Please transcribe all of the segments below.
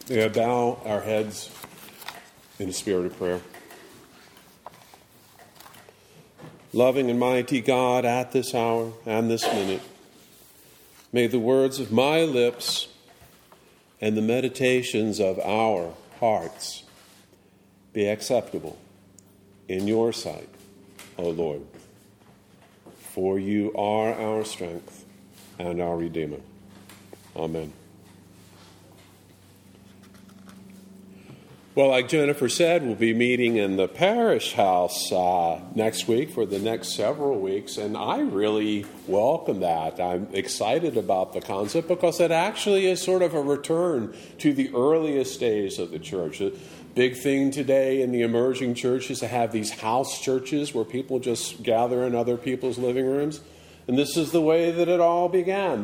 May I bow our heads in a spirit of prayer. Loving and mighty God, at this hour and this minute, may the words of my lips and the meditations of our hearts be acceptable in your sight, O Lord. For you are our strength and our Redeemer. Amen. Well, like Jennifer said, we'll be meeting in the parish house next week for the next several weeks, and I really welcome that. I'm excited about the concept because it actually is sort of a return to the earliest days of the church. The big thing today in the emerging church is to have these house churches where people just gather in other people's living rooms, and this is the way that it all began.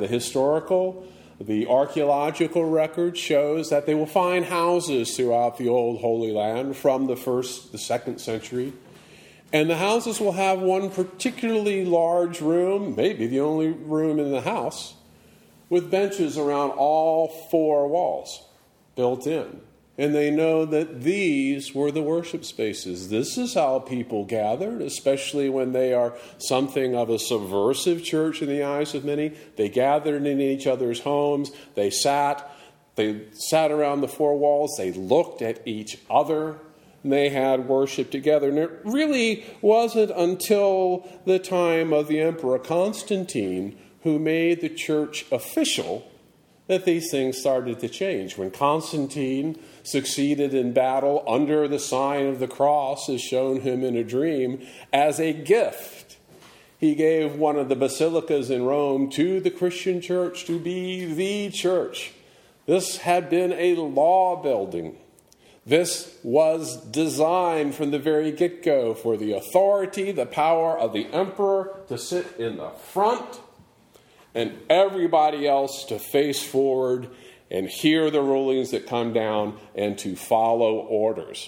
The archaeological record shows that they will find houses throughout the old Holy Land from the 1st, the 2nd century. And the houses will have one particularly large room, maybe the only room in the house, with benches around all 4 walls built in. And they know that these were the worship spaces. This is how people gathered, especially when they are something of a subversive church in the eyes of many. They gathered in each other's homes. They sat around the 4 walls. They looked at each other. And they had worship together. And it really wasn't until the time of the Emperor Constantine, who made the church official, that these things started to change. When Constantine succeeded in battle under the sign of the cross, as shown him in a dream, as a gift, he gave one of the basilicas in Rome to the Christian church to be the church. This had been a law building. This was designed from the very get-go for the authority, the power of the emperor to sit in the front and everybody else to face forward and hear the rulings that come down and to follow orders.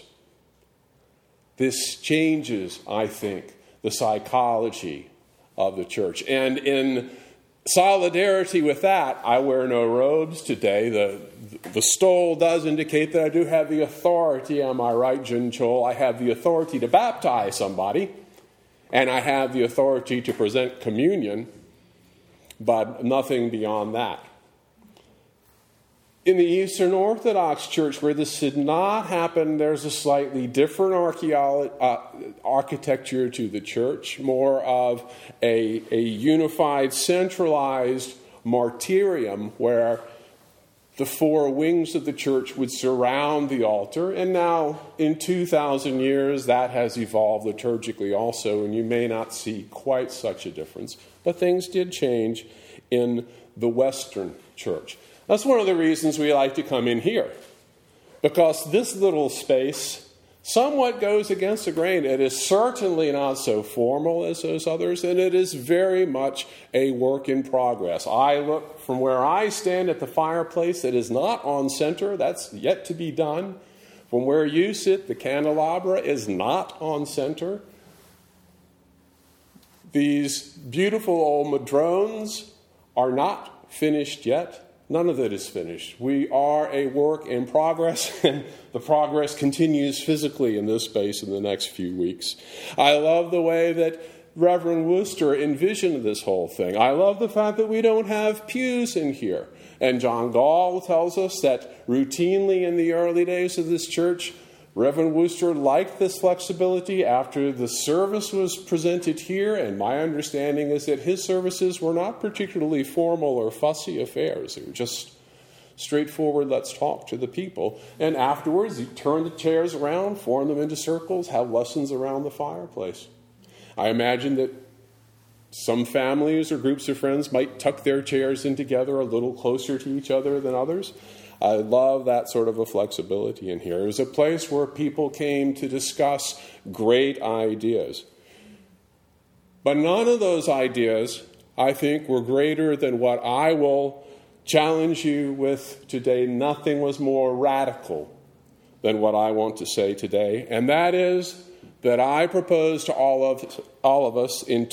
This changes, I think, the psychology of the church. And in solidarity with that, I wear no robes today. The stole does indicate that I do have the authority. Am I right, Jin Chol? I have the authority to baptize somebody, and I have the authority to present communion, but nothing beyond that. In the Eastern Orthodox Church, where this did not happen, there's a slightly different architecture to the church, more of a unified, centralized martyrium, where the 4 wings of the church would surround the altar. And now, in 2,000 years, that has evolved liturgically also, and you may not see quite such a difference. But things did change in the Western church. That's one of the reasons we like to come in here, because this little space somewhat goes against the grain. It is certainly not so formal as those others, and it is very much a work in progress. I look from where I stand at the fireplace. It is not on center. That's yet to be done. From where you sit, the candelabra is not on center. These beautiful old madrones are not finished yet. None of it is finished. We are a work in progress, and the progress continues physically in this space in the next few weeks. I love the way that Reverend Wooster envisioned this whole thing. I love the fact that we don't have pews in here. And John Gall tells us that routinely in the early days of this church, Reverend Wooster liked this flexibility after the service was presented here, and my understanding is that his services were not particularly formal or fussy affairs. They were just straightforward, let's talk to the people. And afterwards, you turn the chairs around, form them into circles, have lessons around the fireplace. I imagine that some families or groups of friends might tuck their chairs in together a little closer to each other than others. I love that sort of a flexibility in here. It was a place where people came to discuss great ideas. But none of those ideas, I think, were greater than what I will challenge you with today. Nothing was more radical than what I want to say today. And that is that I propose to all of us in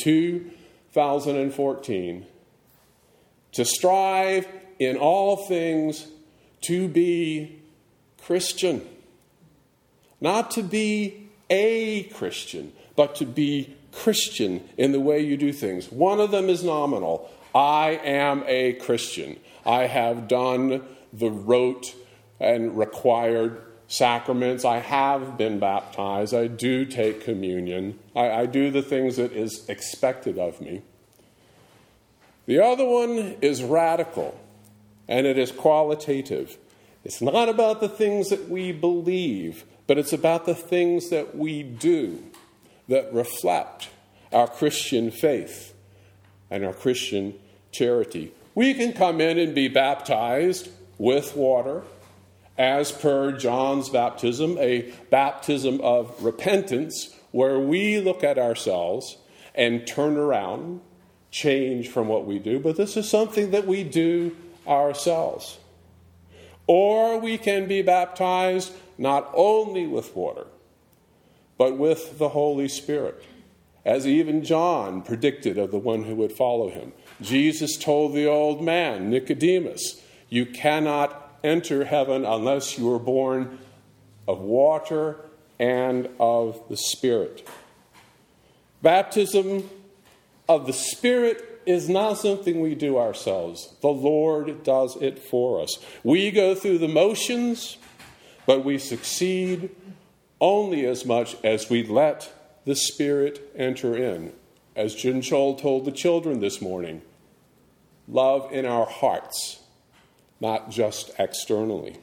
2014 to strive in all things to be Christian. Not to be a Christian, but to be Christian in the way you do things. One of them is nominal. I am a Christian. I have done the rote and required sacraments. I have been baptized. I do take communion. I do the things that is expected of me. The other one is radical, and it is qualitative. It's not about the things that we believe, but it's about the things that we do that reflect our Christian faith and our Christian charity. We can come in and be baptized with water, as per John's baptism, a baptism of repentance, where we look at ourselves and turn around, change from what we do. But this is something that we do ourselves. Or we can be baptized not only with water, but with the Holy Spirit, as even John predicted of the one who would follow him. Jesus told the old man, Nicodemus, you cannot enter heaven unless you are born of water and of the Spirit. Baptism of the Spirit is not something we do ourselves. The Lord does it for us. We go through the motions, but we succeed only as much as we let the Spirit enter in. As Jin Chol told the children this morning, love in our hearts, not just externally.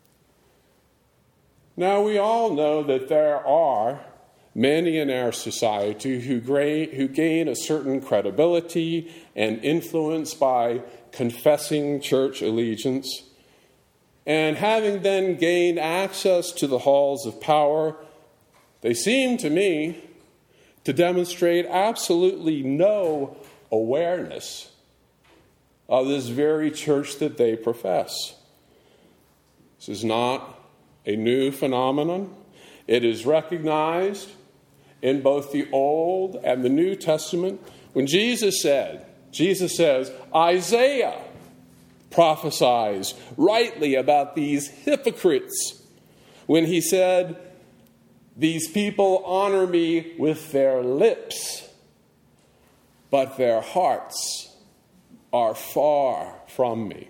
Now, we all know that there are many in our society who gain a certain credibility and influence by confessing church allegiance. And having then gained access to the halls of power, they seem to me to demonstrate absolutely no awareness of this very church that they profess. This is not a new phenomenon. It is recognized in both the Old and the New Testament. When Jesus says, Isaiah prophesies rightly about these hypocrites when he said, these people honor me with their lips, but their hearts are far from me.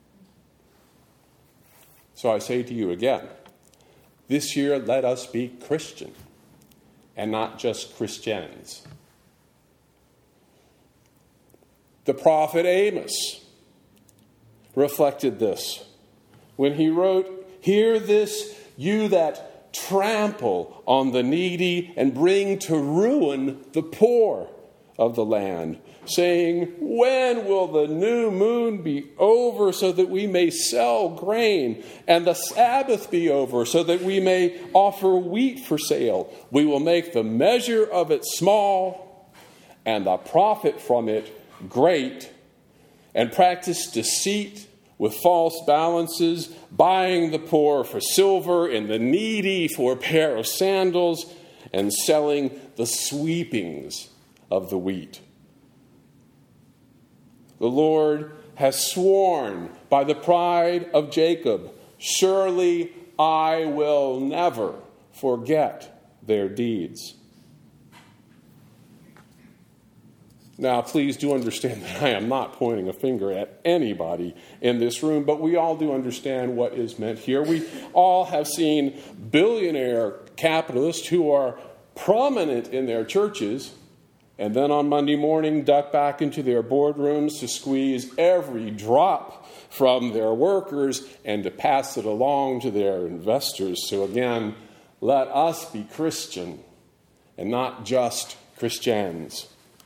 So I say to you again, this year let us be Christian and not just Christians. The prophet Amos reflected this when he wrote, hear this, you that trample on the needy and bring to ruin the poor of the land, saying, when will the new moon be over so that we may sell grain, and the Sabbath be over so that we may offer wheat for sale? We will make the measure of it small and the profit from it great, and practice deceit with false balances, buying the poor for silver and the needy for a pair of sandals, and selling the sweepings of the wheat. The Lord has sworn by the pride of Jacob, surely I will never forget their deeds. Now, please do understand that I am not pointing a finger at anybody in this room, but we all do understand what is meant here. We all have seen billionaire capitalists who are prominent in their churches, and then on Monday morning duck back into their boardrooms to squeeze every drop from their workers and to pass it along to their investors. So again, let us be Christian and not just Christians.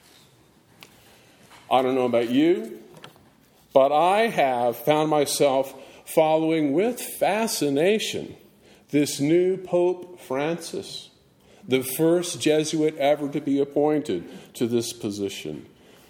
I don't know about you, but I have found myself following with fascination this new Pope Francis, the first Jesuit ever to be appointed to this position.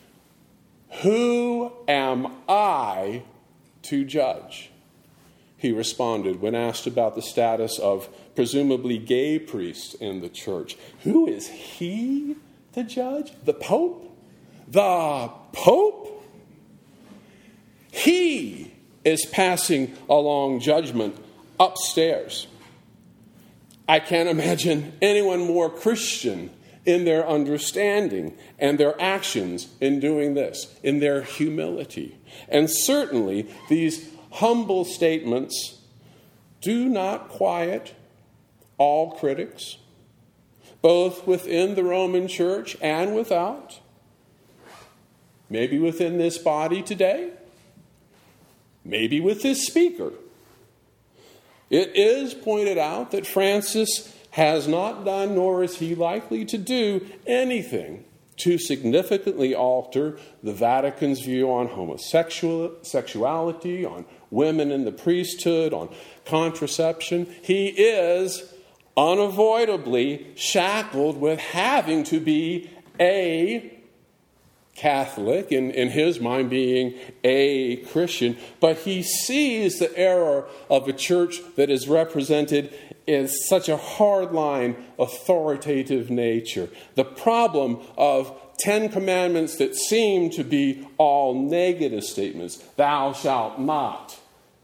Who am I to judge? He responded when asked about the status of presumably gay priests in the church. Who is he to judge? The Pope? The Pope? He is passing along judgment upstairs. I can't imagine anyone more Christian in their understanding and their actions in doing this, in their humility. And certainly these humble statements do not quiet all critics, both within the Roman Church and without. Maybe within this body today. Maybe with this speaker. It is pointed out that Francis has not done, nor is he likely to do, anything to significantly alter the Vatican's view on homosexuality, on women in the priesthood, on contraception. He is unavoidably shackled with having to be a Catholic, in his mind being a Christian, but he sees the error of a church that is represented in such a hardline, authoritative nature. The problem of 10 commandments that seem to be all negative statements. Thou shalt not.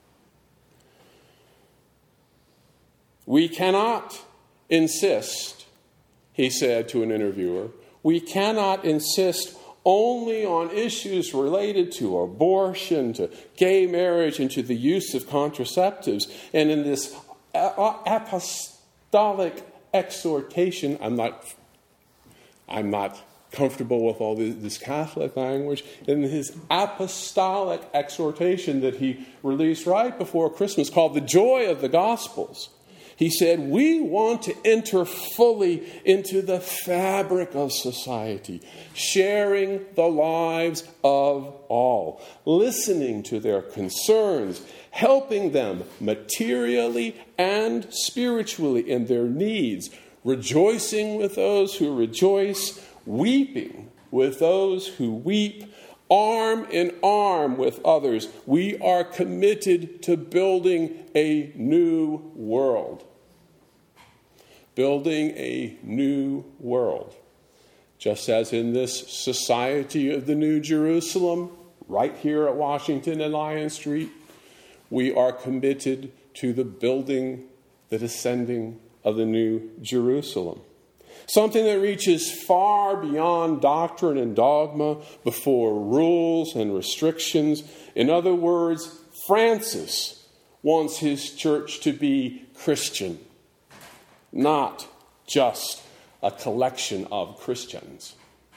We cannot insist, he said to an interviewer, we cannot insist only on issues related to abortion, to gay marriage, and to the use of contraceptives. And in this apostolic exhortation, I'm not comfortable with all this Catholic language. In his apostolic exhortation that he released right before Christmas, called The Joy of the Gospels, he said, we want to enter fully into the fabric of society, sharing the lives of all, listening to their concerns, helping them materially and spiritually in their needs, rejoicing with those who rejoice, weeping with those who weep, arm in arm with others. We are committed to building a new world. Building a new world. Just as in this Society of the New Jerusalem, right here at Washington and Lyon Street, we are committed to the building, the descending of the New Jerusalem. Something that reaches far beyond doctrine and dogma, before rules and restrictions. In other words, Francis wants his church to be Christian, not just a collection of Christians.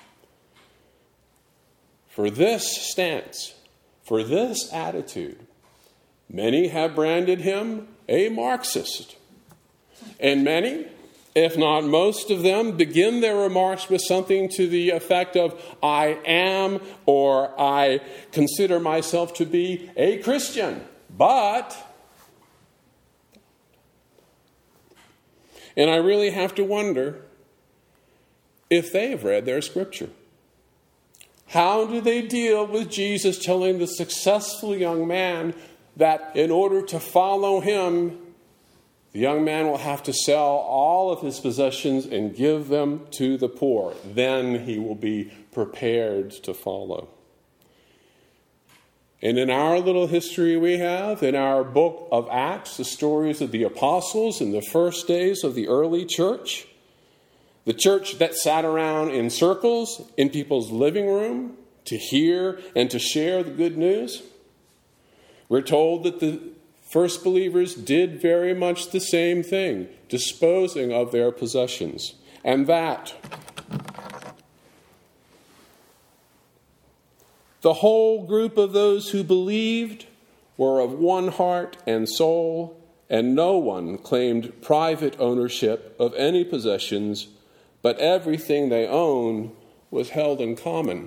For this stance, for this attitude, many have branded him a Marxist. And many, if not most of them, begin their remarks with something to the effect of, I am, or I consider myself to be a Christian, but... And I really have to wonder if they have read their scripture. How do they deal with Jesus telling the successful young man that in order to follow him, the young man will have to sell all of his possessions and give them to the poor. Then he will be prepared to follow. And in our little history we have, in our book of Acts, the stories of the apostles in the first days of the early church, the church that sat around in circles in people's living room to hear and to share the good news. We're told that the first believers did very much the same thing, disposing of their possessions. And that the whole group of those who believed were of one heart and soul, and no one claimed private ownership of any possessions, but everything they owned was held in common.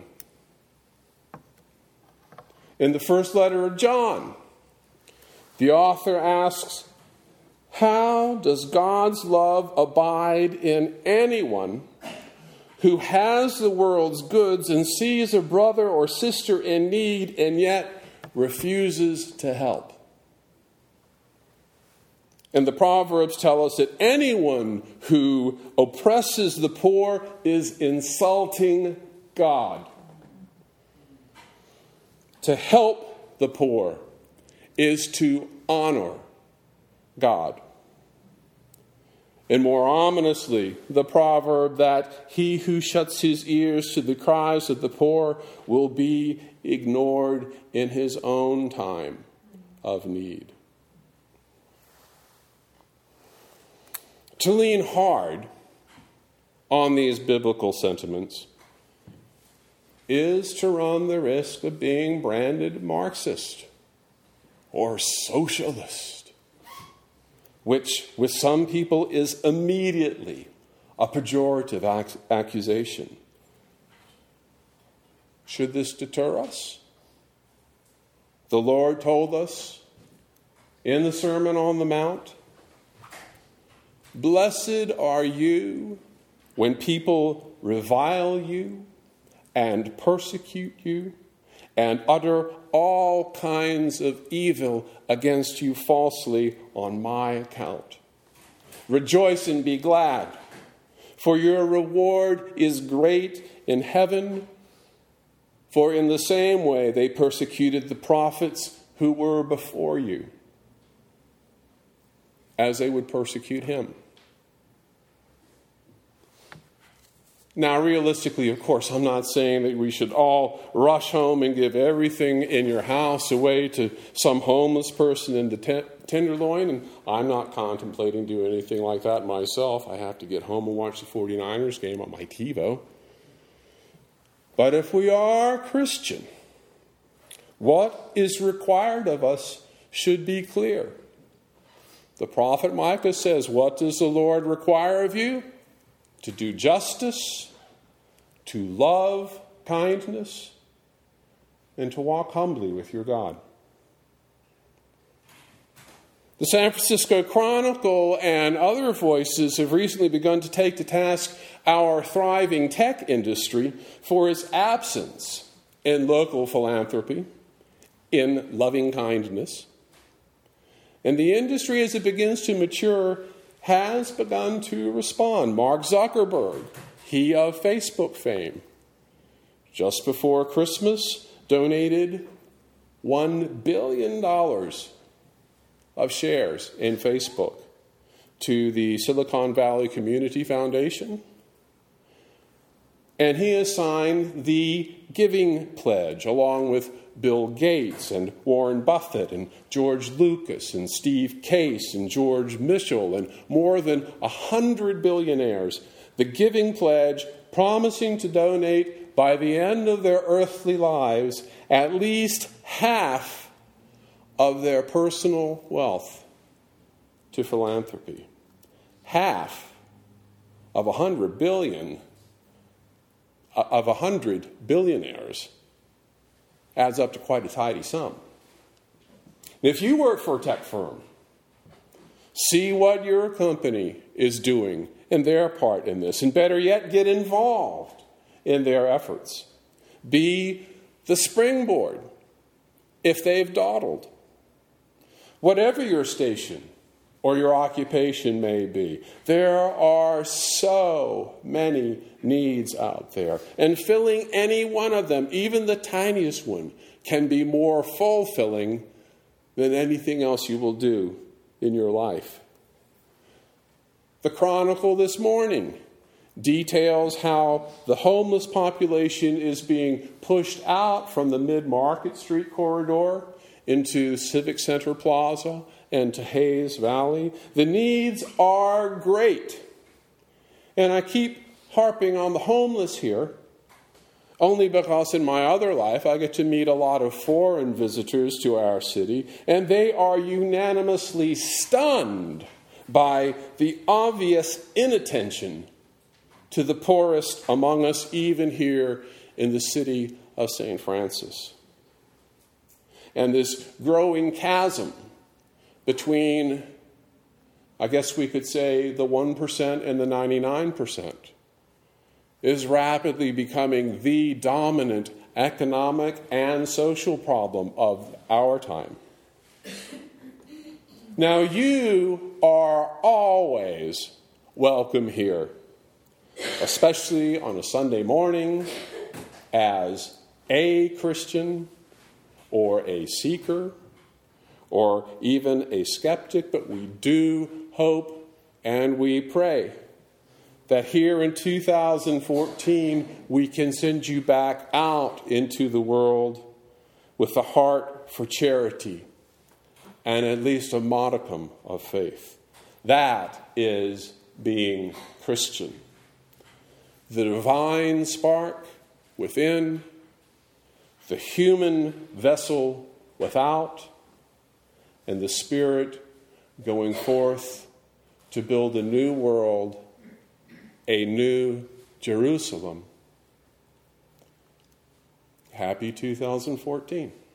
In the first letter of John, the author asks, how does God's love abide in anyone who has the world's goods and sees a brother or sister in need and yet refuses to help? And the Proverbs tell us that anyone who oppresses the poor is insulting God. To help the poor is to honor God. And more ominously, the proverb that he who shuts his ears to the cries of the poor will be ignored in his own time of need. To lean hard on these biblical sentiments is to run the risk of being branded Marxist or socialist, which with some people is immediately a pejorative accusation. Should this deter us? The Lord told us in the Sermon on the Mount, "Blessed are you when people revile you and persecute you and utter all kinds of evil against you falsely on my account. Rejoice and be glad, for your reward is great in heaven, for in the same way they persecuted the prophets who were before you, as they would persecute him." Now, realistically, of course, I'm not saying that we should all rush home and give everything in your house away to some homeless person in the Tenderloin, and I'm not contemplating doing anything like that myself. I have to get home and watch the 49ers game on my TiVo. But if we are Christian, what is required of us should be clear. The prophet Micah says, "What does the Lord require of you? To do justice, to love kindness, and to walk humbly with your God." The San Francisco Chronicle and other voices have recently begun to take to task our thriving tech industry for its absence in local philanthropy, in loving kindness. And the industry, as it begins to mature, has begun to respond. Mark Zuckerberg, he of Facebook fame, just before Christmas, donated $1 billion of shares in Facebook to the Silicon Valley Community Foundation. And he has signed the Giving Pledge, along with Bill Gates and Warren Buffett and George Lucas and Steve Case and George Mitchell and more than 100 billionaires. The Giving Pledge promising to donate by the end of their earthly lives at least half of their personal wealth to philanthropy. Half of 100 billionaires adds up to quite a tidy sum. If you work for a tech firm, see what your company is doing and their part in this, and better yet, get involved in their efforts. Be the springboard if they've dawdled. Whatever your station or your occupation may be, there are so many needs out there. And filling any one of them, even the tiniest one, can be more fulfilling than anything else you will do in your life. The Chronicle this morning details how the homeless population is being pushed out from the Mid-Market Street corridor into Civic Center Plaza and to Hayes Valley. The needs are great. And I keep harping on the homeless here, only because in my other life I get to meet a lot of foreign visitors to our city, and they are unanimously stunned by the obvious inattention to the poorest among us, even here in the city of St. Francis. And this growing chasm between, I guess we could say, the 1% and the 99% is rapidly becoming the dominant economic and social problem of our time. Now, you are always welcome here, especially on a Sunday morning as a Christian or a seeker or even a skeptic, but we do hope and we pray that here in 2014 we can send you back out into the world with a heart for charity and at least a modicum of faith. That is being Christian. The divine spark within, the human vessel without, and the Spirit going forth to build a new world, a new Jerusalem. Happy 2014.